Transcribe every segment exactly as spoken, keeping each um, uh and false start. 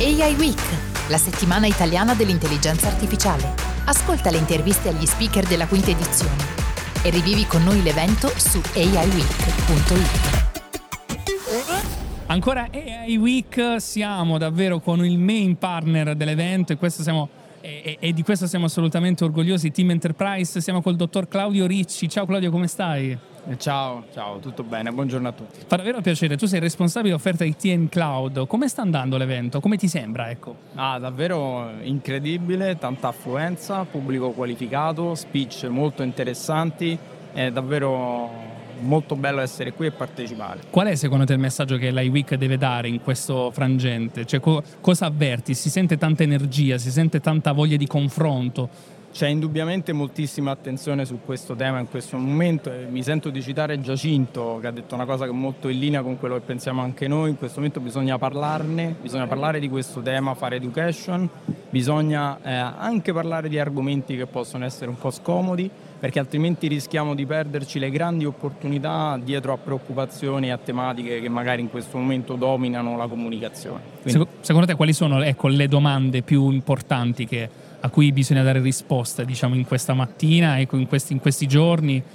A I Week, la settimana italiana dell'intelligenza artificiale. Ascolta le interviste agli speaker della quinta edizione e rivivi con noi l'evento su a i week punto it. Ancora A I Week, siamo davvero con il main partner dell'evento e questo siamo e, e di questo siamo assolutamente orgogliosi. Team Enterprise, siamo col dottor Claudio Ricci. Ciao Claudio, come stai? Ciao, ciao, tutto bene, buongiorno a tutti. Fa davvero piacere, tu sei responsabile offerta I T in Cloud. Come sta andando l'evento? Come ti sembra? Ecco. Ah, davvero incredibile, tanta affluenza, pubblico qualificato, speech molto interessanti, è davvero molto bello essere qui e partecipare. Qual è secondo te il messaggio che l'A I Week deve dare in questo frangente? Cioè, co- cosa avverti? Si sente tanta energia, si sente tanta voglia di confronto? C'è indubbiamente moltissima attenzione su questo tema in questo momento e mi sento di citare Giacinto che ha detto una cosa che è molto in linea con quello che pensiamo anche noi. In questo momento bisogna parlarne, bisogna parlare di questo tema, fare education, bisogna eh, anche parlare di argomenti che possono essere un po' scomodi, perché altrimenti rischiamo di perderci le grandi opportunità dietro a preoccupazioni e a tematiche che magari in questo momento dominano la comunicazione. Quindi... Secondo te quali sono, ecco, le domande più importanti che, a cui bisogna dare risposta, diciamo, in questa mattina, ecco, in questi, in questi giorni?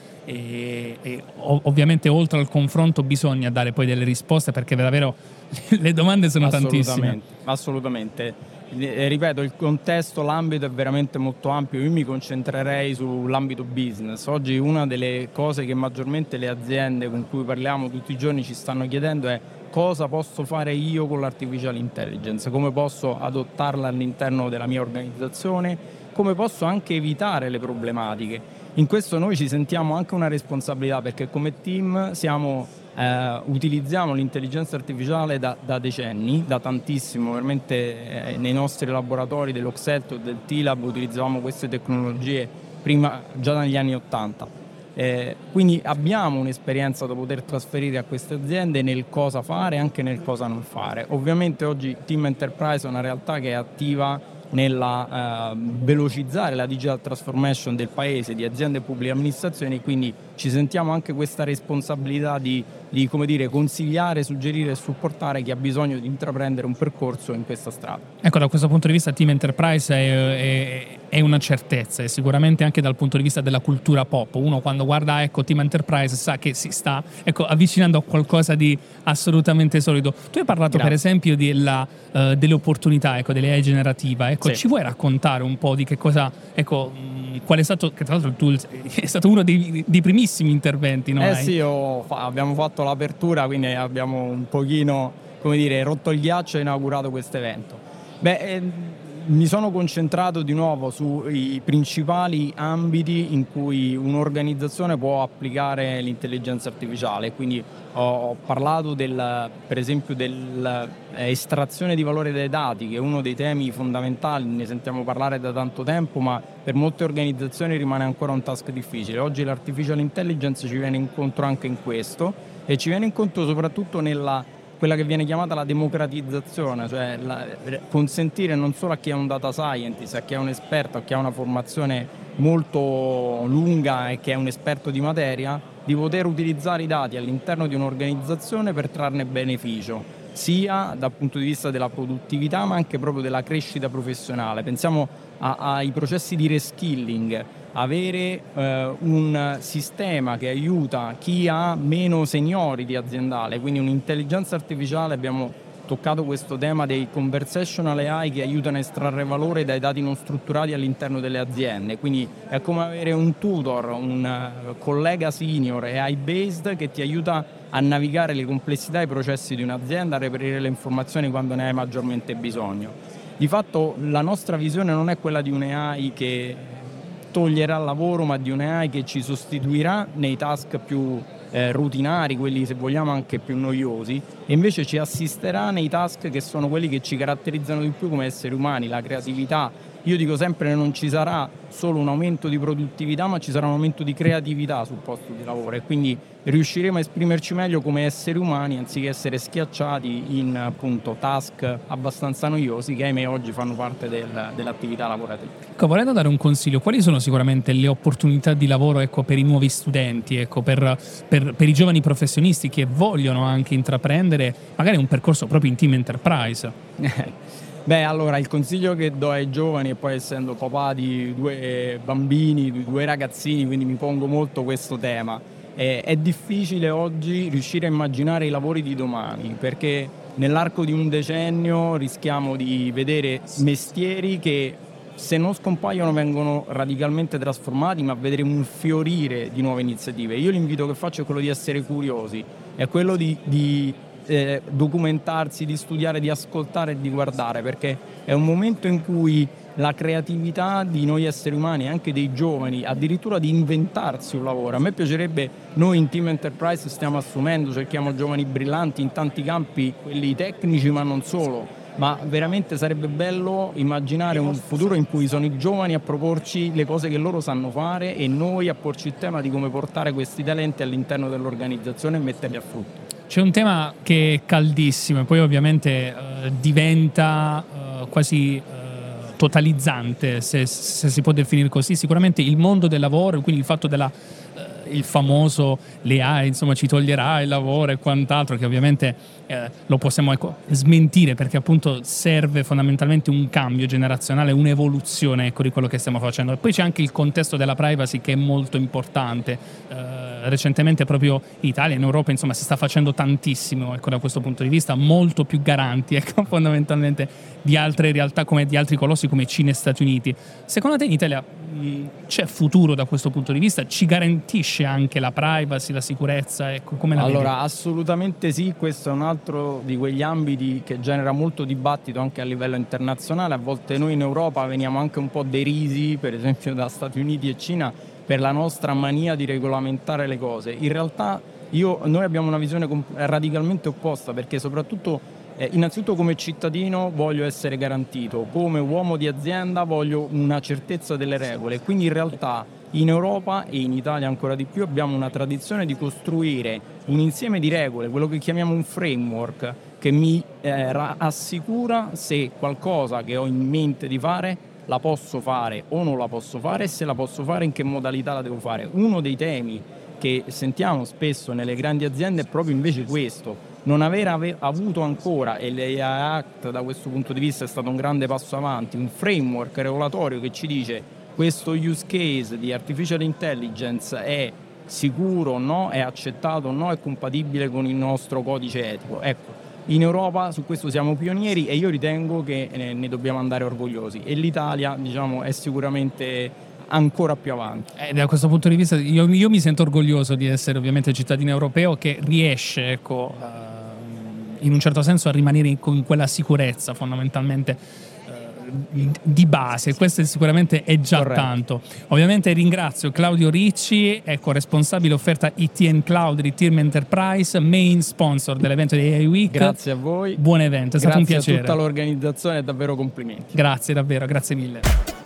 E, e ovviamente oltre al confronto bisogna dare poi delle risposte, perché davvero le domande sono tantissime. Assolutamente. Eh, ripeto, il contesto, l'ambito è veramente molto ampio. Io mi concentrerei sull'ambito business. Oggi una delle cose che maggiormente le aziende con cui parliamo tutti i giorni ci stanno chiedendo è: cosa posso fare io con l'artificial intelligence? Come posso adottarla all'interno della mia organizzazione? Come posso anche evitare le problematiche? In questo noi ci sentiamo anche una responsabilità, perché come team siamo eh, utilizziamo l'intelligenza artificiale da, da decenni, da tantissimo, veramente eh, nei nostri laboratori dell'Oxelto e del T-Lab utilizzavamo queste tecnologie prima, già negli anni ottanta. Eh, quindi abbiamo un'esperienza da poter trasferire a queste aziende nel cosa fare e anche nel cosa non fare. Ovviamente oggi Team Enterprise è una realtà che è attiva nella eh, velocizzare la digital transformation del paese, di aziende e pubbliche amministrazioni, quindi ci sentiamo anche questa responsabilità di, di come dire, consigliare, suggerire e supportare chi ha bisogno di intraprendere un percorso in questa strada. Ecco, da questo punto di vista Team Enterprise è, è, è una certezza, e sicuramente anche dal punto di vista della cultura pop. Uno quando guarda, ecco, Team Enterprise sa che si sta, ecco, avvicinando a qualcosa di assolutamente solido. Tu hai parlato Grazie. per esempio della, uh, delle opportunità, ecco, delle A I generativa. Ecco, sì. Ci vuoi raccontare un po' di che cosa, ecco, mh, qual è stato, che tra l'altro tu è stato uno dei, dei primissimi interventi, no? Eh sì, ho, abbiamo fatto l'apertura, quindi abbiamo un pochino, come dire, rotto il ghiaccio e inaugurato questo evento. Beh, eh, mi sono concentrato di nuovo sui principali ambiti in cui un'organizzazione può applicare l'intelligenza artificiale, quindi ho, ho parlato del, per esempio dell'estrazione di valore dai dati, che è uno dei temi fondamentali, ne sentiamo parlare da tanto tempo, ma per molte organizzazioni rimane ancora un task difficile. Oggi l'artificial intelligence ci viene incontro anche in questo, e ci viene incontro soprattutto nella quella che viene chiamata la democratizzazione, cioè la, consentire non solo a chi è un data scientist, a chi è un esperto, a chi ha una formazione molto lunga e che è un esperto di materia, di poter utilizzare i dati all'interno di un'organizzazione per trarne beneficio, sia dal punto di vista della produttività ma anche proprio della crescita professionale. Pensiamo a, ai processi di reskilling. Avere eh, un sistema che aiuta chi ha meno seniority aziendale, quindi un'intelligenza artificiale. Abbiamo toccato questo tema dei conversational A I che aiutano a estrarre valore dai dati non strutturati all'interno delle aziende, quindi è come avere un tutor, un collega senior A I based che ti aiuta a navigare le complessità e i processi di un'azienda, a reperire le informazioni quando ne hai maggiormente bisogno. Di fatto la nostra visione non è quella di un A I che toglierà il lavoro, ma di un A I che ci sostituirà nei task più eh, rutinari, quelli se vogliamo anche più noiosi, e invece ci assisterà nei task che sono quelli che ci caratterizzano di più come esseri umani, la creatività. Io dico sempre che non ci sarà solo un aumento di produttività, ma ci sarà un aumento di creatività sul posto di lavoro, e quindi riusciremo a esprimerci meglio come esseri umani anziché essere schiacciati in appunto task abbastanza noiosi che ahimè oggi fanno parte del, dell'attività lavorativa. Ecco, volendo dare un consiglio, quali sono sicuramente le opportunità di lavoro, ecco, per i nuovi studenti, ecco, per, per, per i giovani professionisti che vogliono anche intraprendere magari un percorso proprio in Team Enterprise? Beh, allora il consiglio che do ai giovani, e poi essendo papà di due bambini, di due ragazzini, quindi mi pongo molto questo tema, eh, è difficile oggi riuscire a immaginare i lavori di domani, perché nell'arco di un decennio rischiamo di vedere mestieri che, se non scompaiono, vengono radicalmente trasformati, ma vedremo un fiorire di nuove iniziative. Io l'invito che faccio è quello di essere curiosi, è quello di, di eh, documentarsi, di studiare, di ascoltare e di guardare, perché è un momento in cui la creatività di noi esseri umani, anche dei giovani, addirittura di inventarsi un lavoro. A me piacerebbe, noi in Team Enterprise stiamo assumendo, cerchiamo giovani brillanti in tanti campi, quelli tecnici ma non solo, ma veramente sarebbe bello immaginare un futuro in cui sono i giovani a proporci le cose che loro sanno fare e noi a porci il tema di come portare questi talenti all'interno dell'organizzazione e metterli a frutto. C'è un tema che è caldissimo e poi ovviamente eh, diventa eh, quasi eh, totalizzante, se, se si può definire così, sicuramente il mondo del lavoro, quindi il fatto della eh, il famoso l'A I, insomma, ci toglierà il lavoro e quant'altro, che ovviamente eh, lo possiamo, ecco, smentire, perché appunto serve fondamentalmente un cambio generazionale, un'evoluzione, ecco, di quello che stiamo facendo. E poi c'è anche il contesto della privacy che è molto importante. Eh, recentemente proprio in Italia, in Europa, insomma, si sta facendo tantissimo, ecco, da questo punto di vista, molto più garanti, ecco, fondamentalmente di altre realtà, come di altri colossi come Cina e Stati Uniti. Secondo te in Italia mh, c'è futuro da questo punto di vista? Ci garantisce anche la privacy, la sicurezza? Ecco, come la allora, vedi? assolutamente sì, questo è un altro di quegli ambiti che genera molto dibattito anche a livello internazionale. A volte noi in Europa veniamo anche un po' derisi, per esempio da Stati Uniti e Cina, per la nostra mania di regolamentare le cose. In realtà io, noi abbiamo una visione radicalmente opposta, perché soprattutto eh, innanzitutto come cittadino voglio essere garantito, come uomo di azienda voglio una certezza delle regole, quindi in realtà in Europa e in Italia ancora di più abbiamo una tradizione di costruire un insieme di regole, quello che chiamiamo un framework, che mi eh, assicura se qualcosa che ho in mente di fare la posso fare o non la posso fare, e se la posso fare in che modalità la devo fare. Uno dei temi che sentiamo spesso nelle grandi aziende è proprio invece questo, non aver ave- avuto ancora, e l'A I Act da questo punto di vista è stato un grande passo avanti, un framework regolatorio che ci dice questo use case di artificial intelligence è sicuro o no, è accettato o no, è compatibile con il nostro codice etico. Ecco, in Europa su questo siamo pionieri e io ritengo che ne, ne dobbiamo andare orgogliosi, e l'Italia, diciamo, è sicuramente ancora più avanti. Eh, da questo punto di vista io, io mi sento orgoglioso di essere ovviamente cittadino europeo che riesce, ecco, uh, in un certo senso a rimanere con quella sicurezza fondamentalmente di base. Questo sicuramente è già Corretto. Tanto. Ovviamente ringrazio Claudio Ricci, ecco, responsabile offerta I T and Cloud di Team Enterprise, main sponsor dell'evento di A I Week. Grazie a voi. Buon evento, è grazie stato un piacere. Grazie a tutta l'organizzazione, davvero complimenti. Grazie davvero, grazie mille.